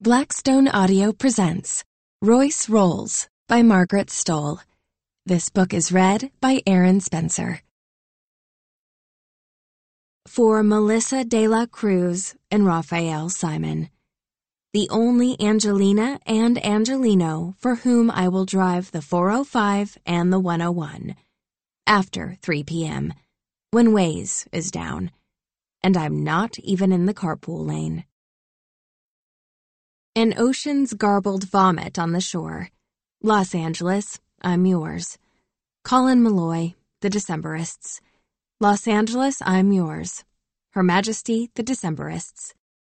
Blackstone Audio presents Royce Rolls by Margaret Stohl. This book is read by Aaron Spencer. For Melissa de la Cruz and Raphael Simon. The only Angelina and Angelino for whom I will drive the 405 and the 101. After 3 p.m. when Waze is down. And I'm not even in the carpool lane. An ocean's garbled vomit on the shore. Los Angeles, I'm yours. Colin Meloy, The Decemberists. Los Angeles, I'm yours. Her Majesty, The Decemberists.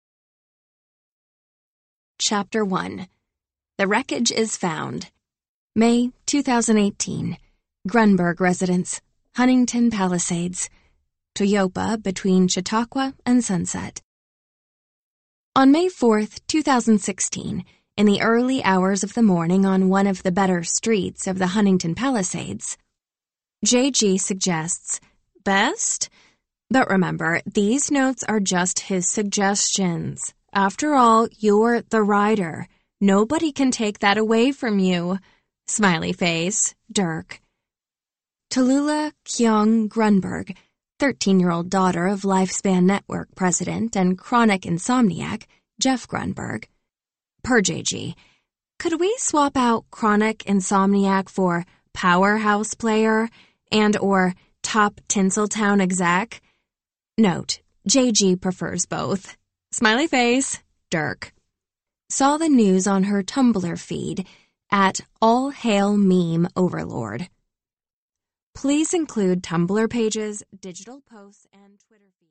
Chapter 1. The Wreckage is Found. May 2018. Grunberg Residence, Huntington Palisades. Toyopa between Chautauqua and Sunset. On May 4th, 2016, in the early hours of the morning on one of the better streets of the Huntington Palisades, J.G. suggests, best? But remember, these notes are just his suggestions. After all, you're the writer. Nobody can take that away from you. Smiley face, Dirk. Tallulah Kyung Grunberg, 13-year-old daughter of Lifespan Network president and chronic insomniac, Jeff Grunberg. Per JG, could we swap out chronic insomniac for powerhouse player and or top Tinseltown exec? Note, JG prefers both. Smiley face, Dirk. Saw the news on her Tumblr feed at All Hail Meme Overlord. Please include Tumblr pages, digital posts, and Twitter feeds.